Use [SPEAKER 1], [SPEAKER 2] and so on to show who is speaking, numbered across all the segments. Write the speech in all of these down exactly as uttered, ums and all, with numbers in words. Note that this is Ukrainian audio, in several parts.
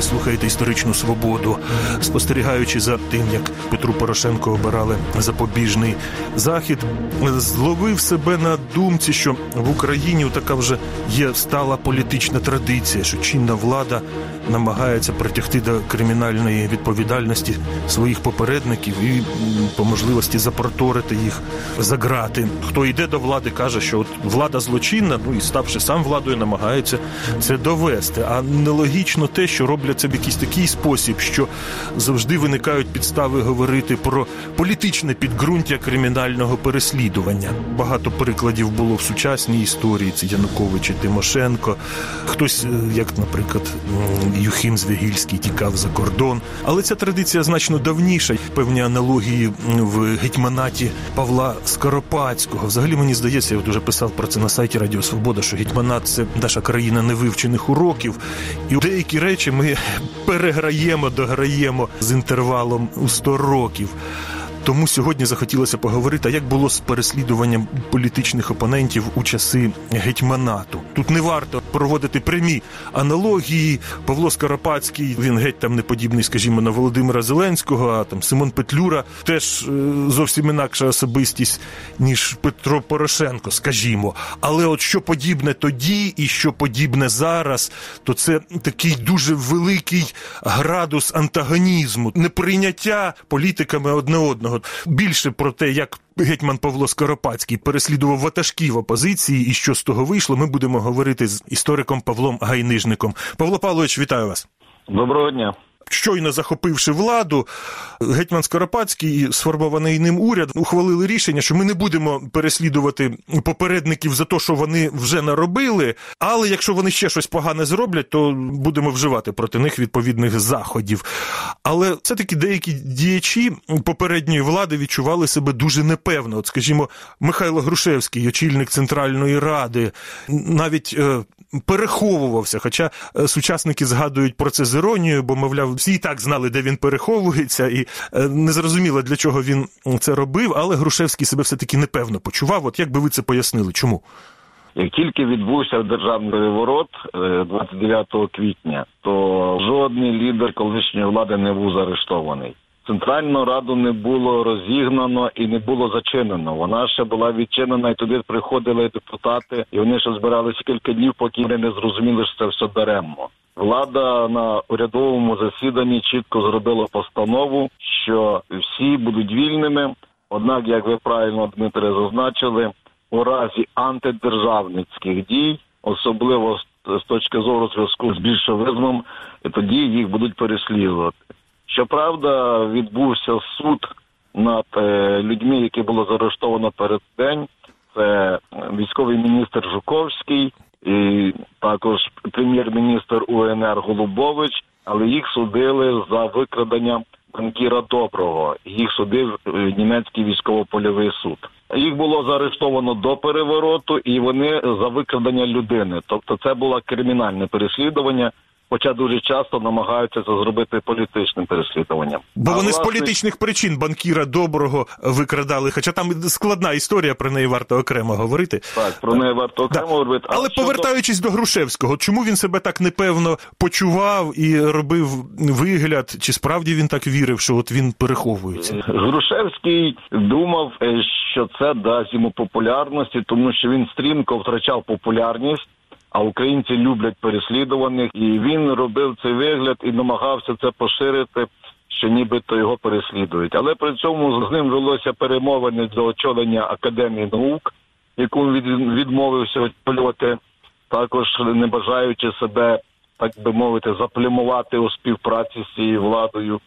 [SPEAKER 1] слухаєте «Історичну свободу». Спостерігаючи за тим, як Петру Порошенку обирали запобіжний захід, зловив себе на думці, що в Україні така вже є стала політична традиція, що чинна влада намагається притягти до кримінальної відповідальності своїх попередників і по можливості запроторити їх за ґрати. Хто йде до влади, каже, що от влада злочинна, ну і ставши сам владою, намагається це довести. А нелогічно те, що роблять це в якийсь такий спосіб, що завжди виникають підстави говорити про політичне підґрунтя кримінального переслідування. Багато прикладів було в сучасній історії, це Янукович і Тимошенко. Хтось, як, наприклад, Юхим Звягільський тікав за кордон. Але ця традиція значно давніша. Певні аналогії в гетьманаті Павла Скоропадського. Взагалі, мені здається, я вже писав про це на сайті Радіо Свобода, що гетьманат – це наша країна невивчених уроків. І деякі речі ми переграємо, дограємо з інтервалом у сто років. Тому сьогодні захотілося поговорити, а як було з переслідуванням політичних опонентів у часи гетьманату. Тут не варто проводити прямі аналогії. Павло Скоропадський, він геть там не подібний, скажімо, на Володимира Зеленського, а там Симон Петлюра теж зовсім інакша особистість, ніж Петро Порошенко, скажімо. Але от що подібне тоді і що подібне зараз, то це такий дуже великий градус антагонізму, неприйняття політиками одне одного. Більше про те, як гетьман Павло Скоропадський переслідував ватажків опозиції і що з того вийшло, ми будемо говорити з істориком Павлом Гайнижником. Павло Павлович, вітаю вас.
[SPEAKER 2] Доброго дня.
[SPEAKER 1] Щойно захопивши владу, гетьман Скоропадський і сформований ним уряд ухвалили рішення, що ми не будемо переслідувати попередників за те, що вони вже наробили, але якщо вони ще щось погане зроблять, то будемо вживати проти них відповідних заходів. Але все-таки деякі діячі попередньої влади відчували себе дуже непевно. От, скажімо, Михайло Грушевський, очільник Центральної Ради, навіть е, переховувався, хоча сучасники згадують про це з іронією, бо, мовляв, всі і так знали, де він переховується, і не зрозуміло, для чого він це робив, але Грушевський себе все-таки непевно почував. От як би ви це пояснили? Чому?
[SPEAKER 2] Як тільки відбувся державний переворот двадцять дев'ятого квітня, то жодний лідер колишньої влади не був заарештований. Центральну Раду не було розігнано і не було зачинено. Вона ще була відчинена, і туди приходили депутати, і вони ще збиралися кілька днів, поки вони не зрозуміли, що це все даремно. Влада на урядовому засіданні чітко зробила постанову, що всі будуть вільними. Однак, як ви правильно, Дмитре, зазначили, у разі антидержавницьких дій, особливо з точки зору зв'язку з більшовизмом, тоді їх будуть переслідувати. Щоправда, відбувся суд над людьми, які було заарештовано перед день. Це військовий міністр Жуковський, і також прем'єр-міністр УНР Голубович, але їх судили за викрадення банкіра Доброго. Їх судив німецький військово-польовий суд. Їх було заарештовано до перевороту, і вони за викрадення людини. Тобто це було кримінальне переслідування, хоча дуже часто намагаються це зробити політичним переслідуванням.
[SPEAKER 1] Бо
[SPEAKER 2] а
[SPEAKER 1] вони
[SPEAKER 2] власне...
[SPEAKER 1] з політичних причин банкіра Доброго викрадали, хоча там складна історія, про неї варто окремо говорити.
[SPEAKER 2] Так, про неї варто окремо
[SPEAKER 1] да.
[SPEAKER 2] говорити.
[SPEAKER 1] Але
[SPEAKER 2] щодо...
[SPEAKER 1] повертаючись до Грушевського, чому він себе так непевно почував і робив вигляд, чи справді він так вірив, що от він переховується?
[SPEAKER 2] Грушевський думав, що це дасть йому популярності, тому що він стрімко втрачав популярність, а українці люблять переслідуваних, і він робив цей вигляд і намагався це поширити, що нібито його переслідують. Але при цьому з ним велося перемовини до очолення Академії наук, яку він відмовився очолювати, також не бажаючи себе, так би мовити, заплямувати у співпраці з цією владою.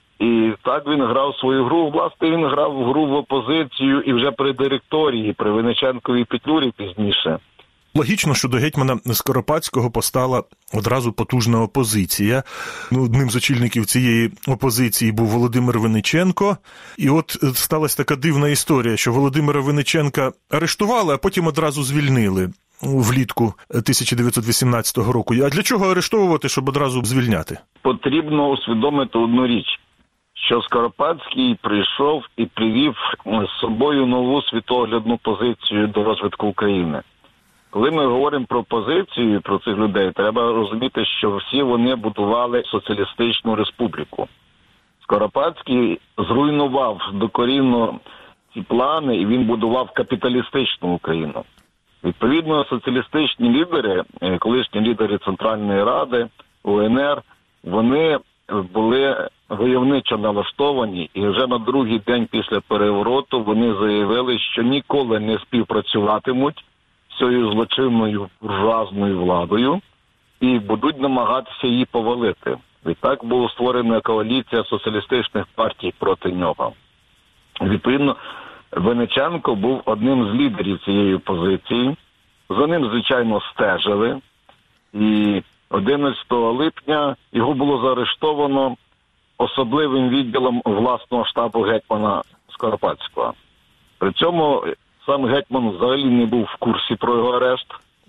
[SPEAKER 2] І так він грав свою гру. Власне, він грав в гру в опозицію і вже при директорії, при Винниченкові і Петлюрі пізніше.
[SPEAKER 1] Логічно, що до гетьмана Скоропадського постала одразу потужна опозиція. Одним з очільників цієї опозиції був Володимир Винниченко. І от сталася така дивна історія, що Володимира Винниченка арештували, а потім одразу звільнили влітку тисяча дев'ятсот вісімнадцятого року. А для чого арештовувати, щоб одразу звільняти?
[SPEAKER 2] Потрібно усвідомити одну річ, що Скоропадський прийшов і привів з собою нову світоглядну позицію до розвитку України. Коли ми говоримо про позицію, про цих людей, треба розуміти, що всі вони будували соціалістичну республіку. Скоропадський зруйнував докорінно ці плани, і він будував капіталістичну Україну. Відповідно, соціалістичні лідери, колишні лідери Центральної Ради, У Ен Ер, вони були войовничо налаштовані, і вже на другий день після перевороту вони заявили, що ніколи не співпрацюватимуть з цією злочинною буржуазною владою і будуть намагатися її повалити. Відтак була створена коаліція соціалістичних партій проти нього. Відповідно, Винниченко був одним з лідерів цієї позиції. За ним, звичайно, стежили. І одинадцятого липня його було заарештовано особливим відділом власного штабу гетьмана Скоропадського. При цьому сам гетьман взагалі не був в курсі про його арешт.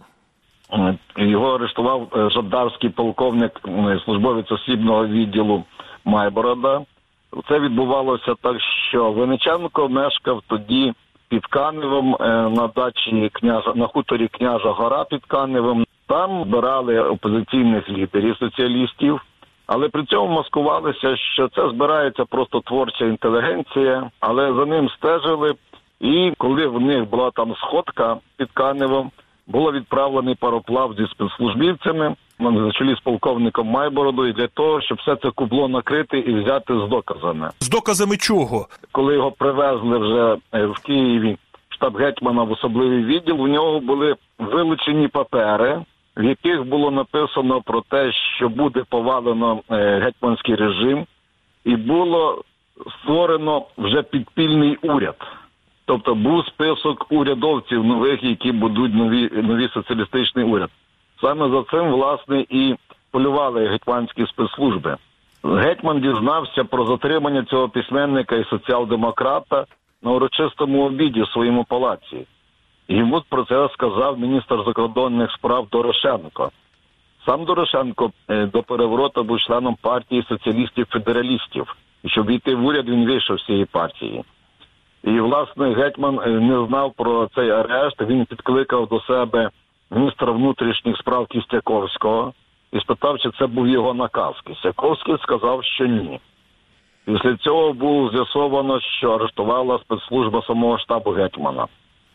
[SPEAKER 2] Його арештував жандармський полковник, службовець осібного відділу Майборода. Це відбувалося так, що Винниченко мешкав тоді під Каневом на дачі княжа, на хуторі Княжа Гора під Каневом. Там збирали опозиційних лідерів соціалістів, але при цьому маскувалися, що це збирається просто творча інтелігенція, але за ним стежили. І коли в них була там сходка під Каневом, було відправлений пароплав зі спецслужбівцями на чолі з полковником Майбородою для того, щоб все це кубло накрити і взяти з доказами.
[SPEAKER 1] З доказами чого?
[SPEAKER 2] Коли його привезли вже в Києві штаб гетьмана в особливий відділ, у нього були вилучені папери, в яких було написано про те, що буде повалено гетьманський режим, і було створено вже підпільний уряд. Тобто був список урядовців нових, які будуть нові, нові соціалістичний уряд. Саме за цим, власне, і полювали гетьманські спецслужби. Гетьман дізнався про затримання цього письменника і соціал-демократа на урочистому обіді в своєму палаці. Йому про це сказав міністр закордонних справ Дорошенко. Сам Дорошенко до перевороту був членом партії соціалістів-федералістів. І щоб війти в уряд, він вийшов з цієї партії. І, власне, гетьман не знав про цей арешт, він підкликав до себе міністра внутрішніх справ Кістяковського і спитав, чи це був його наказ. Кістяковський сказав, що ні. Після цього було з'ясовано, що арештувала спецслужба самого штабу гетьмана.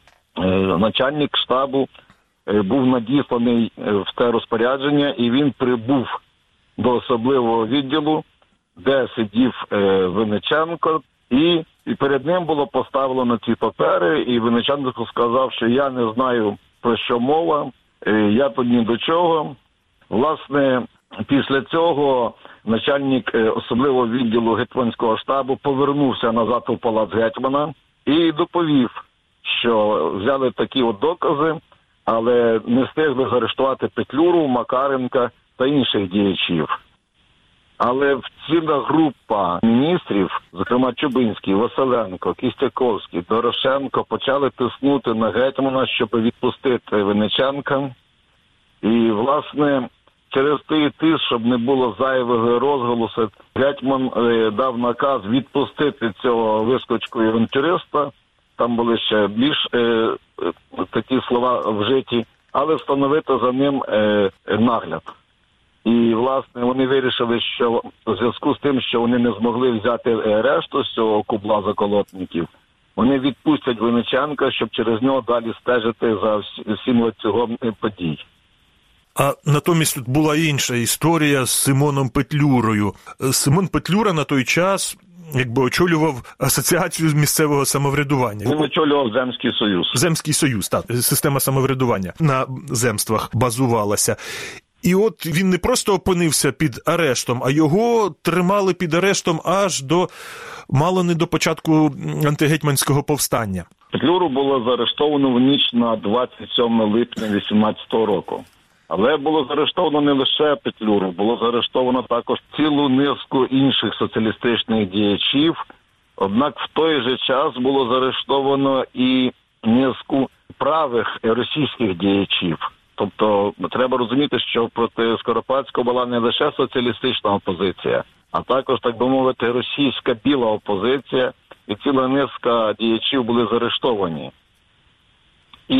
[SPEAKER 2] Начальник штабу був надісланий в те розпорядження, і він прибув до особливого відділу, де сидів Винниченко, і І перед ним було поставлено ці папери, і Винниченко сказав, що я не знаю, про що мова, я тут ні до чого. Власне, після цього начальник особливого відділу гетьманського штабу повернувся назад у палац гетьмана і доповів, що взяли такі от докази, але не встигли заарештувати Петлюру, Макаренка та інших діячів. Але ціла група міністрів, зокрема Чубинський, Василенко, Кістяковський, Дорошенко, почали тиснути на гетьмана, щоб відпустити Винниченка. І, власне, через той тиск, щоб не було зайвого розголосу, гетьман е, дав наказ відпустити цього вискочку і авантюриста. Там були ще більш е, е, такі слова вжиті, але встановити за ним е, нагляд. І, власне, вони вирішили, що в зв'язку з тим, що вони не змогли взяти решту з цього кубла заколотників, вони відпустять Винниченка, щоб через нього далі стежити за всім ланцюгом подій.
[SPEAKER 1] А натомість тут була інша історія з Симоном Петлюрою. Симон Петлюра на той час якби очолював асоціацію місцевого самоврядування.
[SPEAKER 2] Він очолював Земський Союз.
[SPEAKER 1] Земський Союз, так. Система самоврядування на земствах базувалася. І от він не просто опинився під арештом, а його тримали під арештом аж до, мало не до початку антигетьманського повстання.
[SPEAKER 2] Петлюру було заарештовано в ніч на двадцять сьоме липня вісімнадцятого року. Але було заарештовано не лише Петлюру, було заарештовано також цілу низку інших соціалістичних діячів. Однак в той же час було заарештовано і низку правих російських діячів. Тобто треба розуміти, що проти Скоропадського була не лише соціалістична опозиція, а також, так би мовити, російська біла опозиція, і ціла низка діячів були заарештовані. І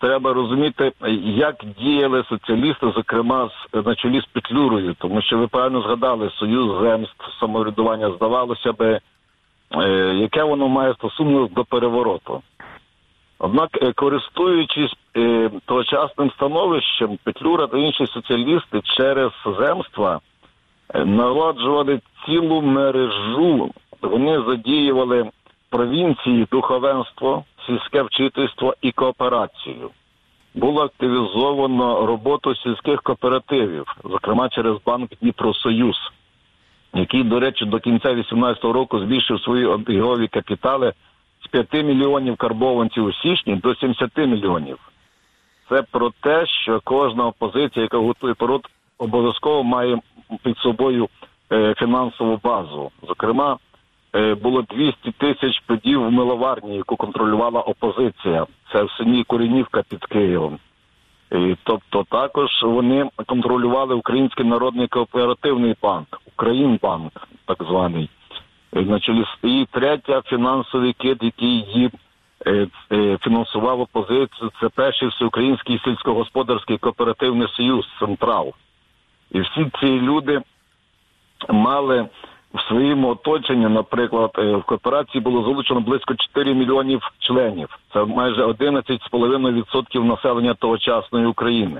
[SPEAKER 2] треба розуміти, як діяли соціалісти, зокрема на чолі з Петлюрою, тому що ви правильно згадали, Союз земств самоврядування, здавалося би, яке воно має стосунок до перевороту. Однак, користуючись тогочасним становищем, Петлюра та інші соціалісти через земства наладжували цілу мережу. Вони задіювали провінції, духовенство, сільське вчительство і кооперацію. Було активізовано роботу сільських кооперативів, зокрема через банк «Дніпросоюз», який, до речі, до кінця вісімнадцятого року збільшив свої обігові капітали з п'яти мільйонів карбованців у січні до сімдесяти мільйонів. Це про те, що кожна опозиція, яка готує переворот, обов'язково має під собою фінансову базу. Зокрема, було двісті тисяч подів в миловарні, яку контролювала опозиція. Це в селі Коренівка під Києвом. І, тобто також вони контролювали Український народний кооперативний банк, Українбанк так званий. На чолі стоїть третя фінансовий кит, який її е, е, фінансував опозицію. Це перший всеукраїнський сільськогосподарський кооперативний союз «Централ». І всі ці люди мали в своєму оточенні, наприклад, в кооперації було залучено близько чотирьох мільйонів членів. Це майже одинадцять цілих п'ять десятих відсотка населення тогочасної України.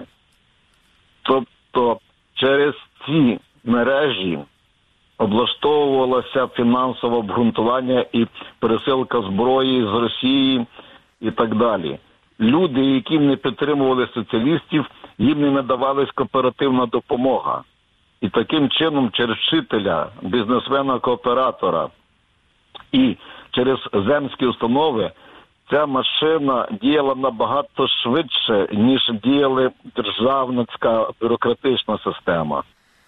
[SPEAKER 2] Тобто через ці мережі облаштовувалося фінансове обґрунтування і пересилка зброї з Росії і так далі. Люди, які не підтримували соціалістів, їм не надавалась кооперативна допомога. І таким чином через вчителя, бізнесмена, кооператора і через земські установи ця машина діяла набагато швидше, ніж діяла державницька бюрократична система.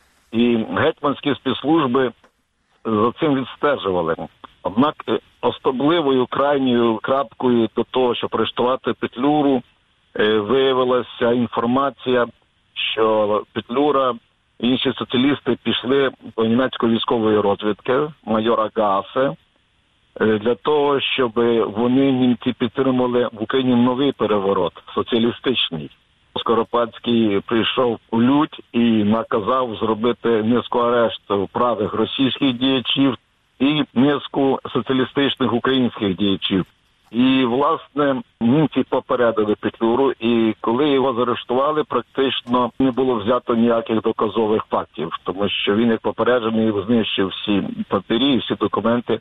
[SPEAKER 2] І гетьманські спецслужби за цим відстежували. Однак особливою крайньою крапкою до того, щоб арештувати Петлюру, виявилася інформація, що Петлюра і інші соціалісти пішли до німецької військової розвідки, майора Гасе, для того, щоб вони, німці, підтримали в Україні новий переворот, соціалістичний. Скоропадський прийшов у лють і наказав зробити низку арештів правих російських діячів і низку соціалістичних українських діячів. І, власне, німці попередили Петлюру, і коли його заарештували, практично не було взято ніяких доказових фактів, тому що він, як попереджений, знищив всі папері, всі документи.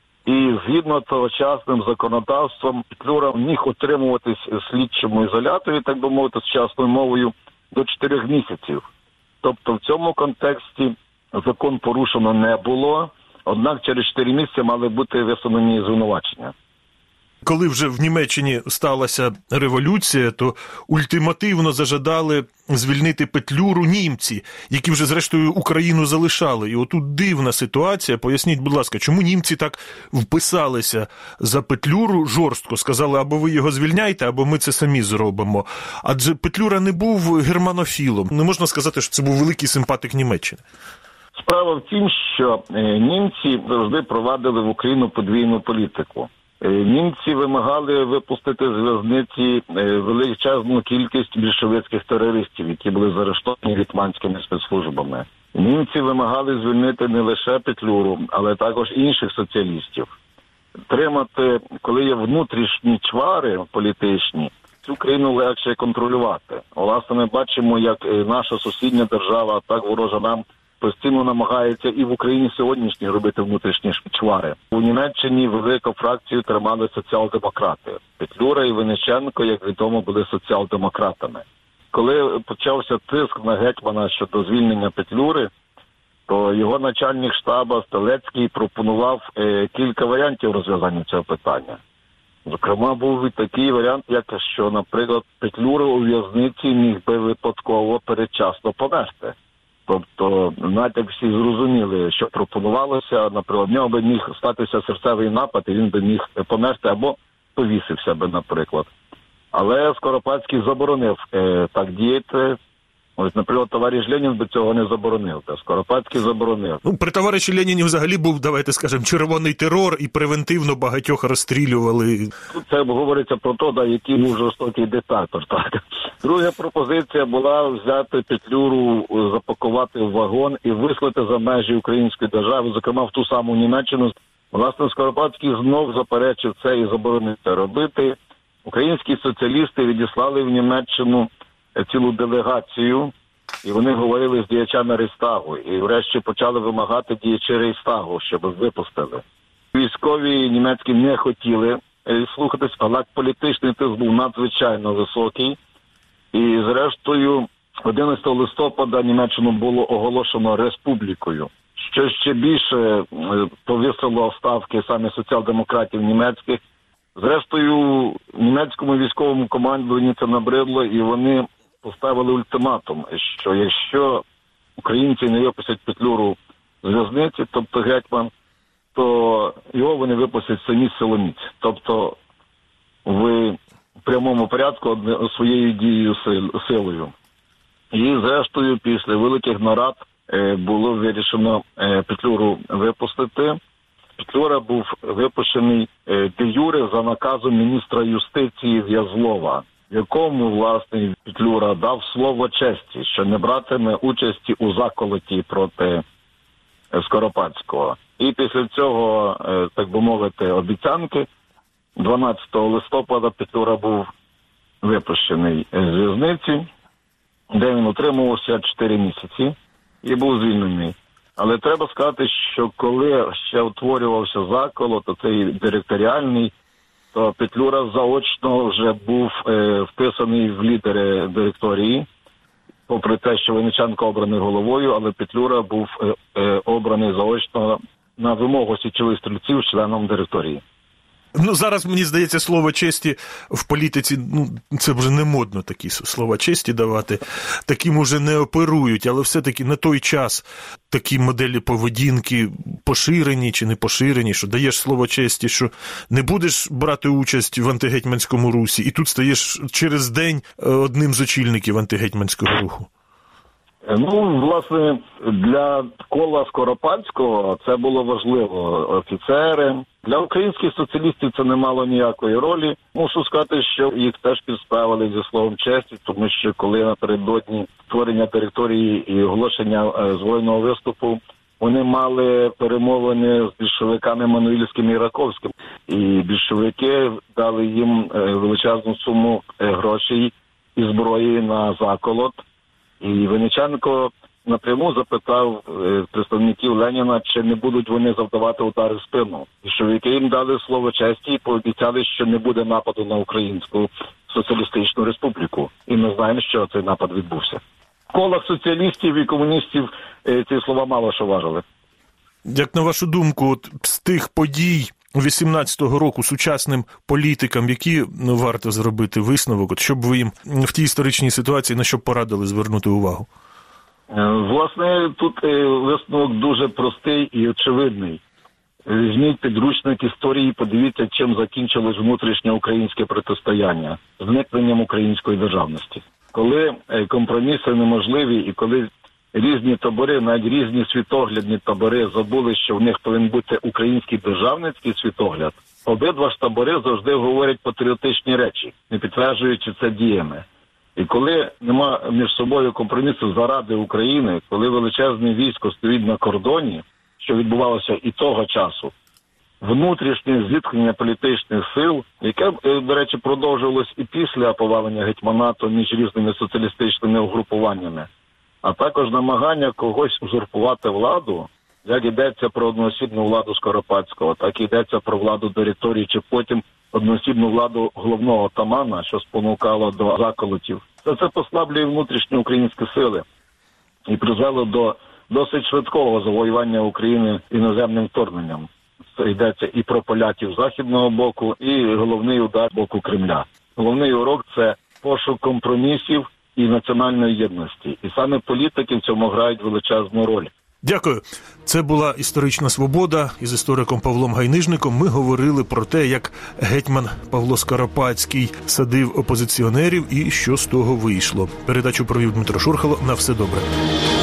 [SPEAKER 2] І згідно тогочасним законодавством, Петлюра міг утримуватись в слідчому ізоляторі, так би мовити, сучасною мовою, до чотирьох місяців. Тобто в цьому контексті закон порушено не було, однак через чотири місяці мали бути висунені звинувачення.
[SPEAKER 1] Коли вже в Німеччині сталася революція, то ультимативно зажадали звільнити Петлюру німці, які вже, зрештою, Україну залишали. І отут дивна ситуація. Поясніть, будь ласка, чому німці так вписалися за Петлюру жорстко? Сказали, або ви його звільняйте, або ми це самі зробимо. Адже Петлюра не був германофілом. Не можна сказати, що це був великий симпатик Німеччини.
[SPEAKER 2] Справа в тім, що німці завжди провадили в Україну подвійну політику. Німці вимагали випустити з в'язниці величезну кількість більшовицьких терористів, які були заарештовані гетьманськими спецслужбами. Німці вимагали звільнити не лише Петлюру, але також інших соціалістів. Тримати, коли є внутрішні чвари політичні, цю країну легше контролювати. Власне, ми бачимо, як наша сусідня держава, так ворожа нам, постійно намагається і в Україні сьогоднішній робити внутрішні чвари. У Німеччині велику фракцію тримали соціал-демократи. Петлюра і Винниченко, як відомо, були соціал-демократами. Коли почався тиск на гетьмана щодо звільнення Петлюри, то його начальник штабу Стелецький пропонував е, кілька варіантів розв'язання цього питання. Зокрема, був і такий варіант, як що, наприклад, Петлюра у в'язниці міг би випадково передчасно померти. Тобто, натяк всі зрозуміли, що пропонувалося, наприклад, в нього би міг статися серцевий напад, і він би міг померти або повісився би, наприклад. Але Скоропадський заборонив е, так діяти. Ось, наприклад, товариш Ленін би цього не заборонив, та Скоропадський заборонив.
[SPEAKER 1] Ну, при товариші Леніні взагалі був, давайте скажемо, червоний терор і превентивно багатьох розстрілювали.
[SPEAKER 2] Тут це говориться про те, да, який був жорстокий диктатор. Так. Друга пропозиція була взяти Петлюру, запакувати в вагон і вислати за межі української держави, зокрема в ту саму Німеччину. Власне, Скоропадський знов заперечив це і заборонив це робити. Українські соціалісти відіслали в Німеччину цілу делегацію, і вони говорили з діячами Рейхстагу. І врешті почали вимагати діячі Рейхстагу, щоб випустили. Військові німецькі не хотіли слухатись, але політичний тиск був надзвичайно високий. І зрештою, одинадцятого листопада Німеччину було оголошено республікою. Що ще більше повісило ставки саме соціал-демократів німецьких. Зрештою, німецькому військовому командуванню це набридло, і вони поставили ультиматум, що якщо українці не випустять Петлюру з в'язниці, тобто гетьман, то його вони випустять самі силоміць. Тобто в прямому порядку своєю дією силою. І зрештою, після великих нарад було вирішено Петлюру випустити. Петлюра був випущений де-юре за наказом міністра юстиції В'язлова, якому, власне, Петлюра дав слово честі, що не братиме участі у заколоті проти Скоропадського. І після цього, так би мовити, обіцянки, дванадцятого листопада Петлюра був випущений з в'язниці, де він утримувався чотири місяці і був звільнений. Але треба сказати, що коли ще утворювався заколот, то цей директоріальний, то Петлюра заочно вже був е, вписаний в лідери директорії, попри те, що Винниченко обраний головою, але Петлюра був е, е, обраний заочно на вимогу січових стрільців членом директорії.
[SPEAKER 1] Ну, зараз, мені здається, слово честі в політиці, ну, це вже не модно такі слова честі давати, таким уже не оперують, але все-таки на той час такі моделі поведінки поширені чи не поширені, що даєш слово честі, що не будеш брати участь в антигетьманському русі, і тут стаєш через день одним з очільників антигетьманського руху.
[SPEAKER 2] Ну, власне, для кола Скоропадського це було важливо. Офіцери. Для українських соціалістів це не мало ніякої ролі. Мушу сказати, що їх теж підставили зі словом честі, тому що коли напередодні створення території і оголошення збройного виступу, вони мали перемовини з більшовиками Мануїльським і Раковським. І більшовики дали їм величезну суму грошей і зброї на заколот. І Винниченко напряму запитав представників Леніна, чи не будуть вони завдавати удари в спину. І що їм дали слово честі і пообіцяли, що не буде нападу на Українську соціалістичну республіку. І ми знаємо, що цей напад відбувся. В колах соціалістів і комуністів ці слова мало що важили.
[SPEAKER 1] Як на вашу думку, от з тих подій вісімнадцятого року сучасним політикам, які, ну, варто зробити висновок, от, щоб ви їм в тій історичній ситуації на що порадили звернути увагу?
[SPEAKER 2] Власне, тут висновок дуже простий і очевидний. Візьміть підручник історії, подивіться, чим закінчилось внутрішнє українське протистояння, зникненням української державності. Коли компроміси неможливі і коли різні табори, навіть різні світоглядні табори забули, що в них повинен бути український державницький світогляд, обидва ж табори завжди говорять патріотичні речі, не підтверджуючи це діями. І коли нема між собою компромісу заради України, коли величезне військо стоїть на кордоні, що відбувалося і того часу, внутрішнє зіткнення політичних сил, яке, до речі, продовжувалось і після повалення гетьманату між різними соціалістичними угрупуваннями, а також намагання когось узурпувати владу, як йдеться про одноосібну владу Скоропадського, так і йдеться про владу директорії, чи потім одноосібну владу головного отамана, що спонукало до заколотів. Це, це послаблює внутрішні українські сили і призвело до досить швидкого завоювання України іноземним вторгненням. Це йдеться і про поляків західного боку, і головний удар боку Кремля. Головний урок – це пошук компромісів і національної єдності. І саме політики в цьому грають величезну роль.
[SPEAKER 1] Дякую. Це була «Історична свобода». Із істориком Павлом Гайнижником ми говорили про те, як гетьман Павло Скоропадський садив опозиціонерів і що з того вийшло. Передачу провів Дмитро Шурхало. На все добре.